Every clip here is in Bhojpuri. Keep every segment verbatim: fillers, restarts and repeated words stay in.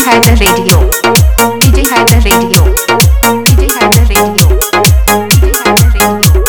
Hyder Radio. D J Hyder Radio. D J Hyder Radio. D J Hyder Radio.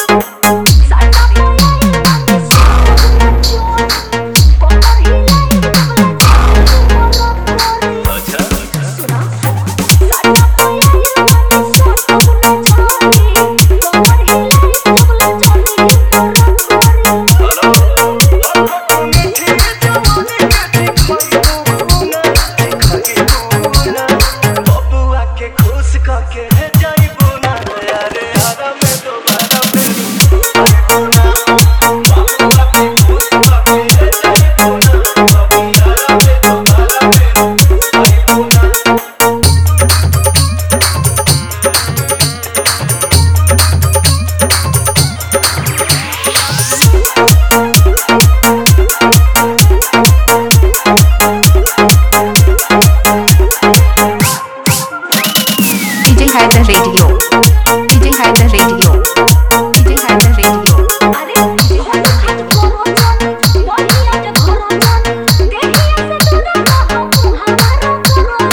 Hyder Radio. D J Hyder Radio. D J Hyder Radio. अरे D J Hyder Radio. बढ़िया के धरो जान देखिए से दूर ना हम हमारा करो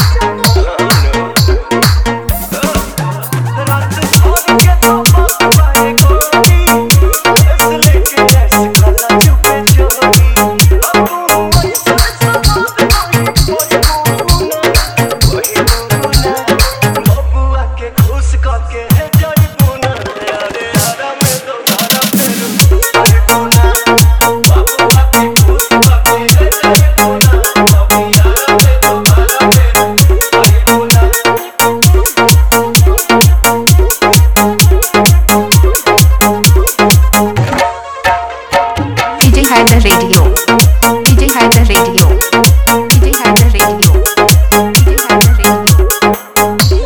रात भर के तो पाए गोरी इसलिए के ऐसे कला चुपे चोरी अब ऐसा सब कोई कोई कोई खुश करके है जाई पुना अरे हरा में तो धारा फेरू अरे पुना बाबू आके खुश करके है जाई पुना अभी हरा में तो धारा फेरू अरे पुना D J Hyder Radio. D J Hyder Radio. D J Hyder Radio. D J Hyder Radio.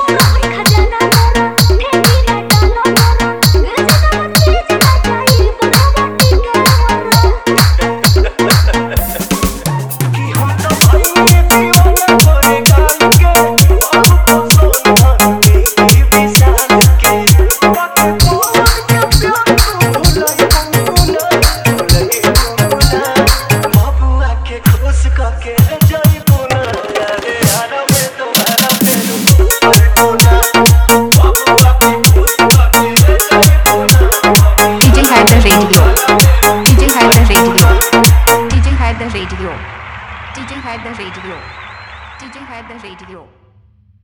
D J Hyder Radio. D J Hyder Radio. D J Hyder Radio.